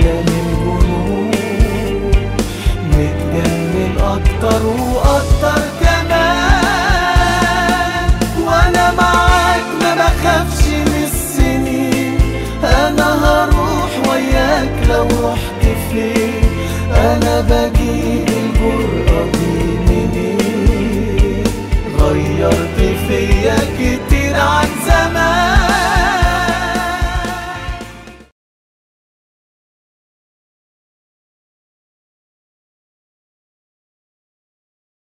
من جنون، متجنن أكتر وأكتر كمان. وأنا معاك ما بخافش من السنين، أنا هروح وياك لو رحت فين. أنا بجيب الجرأة دي منين؟ غيرت فيا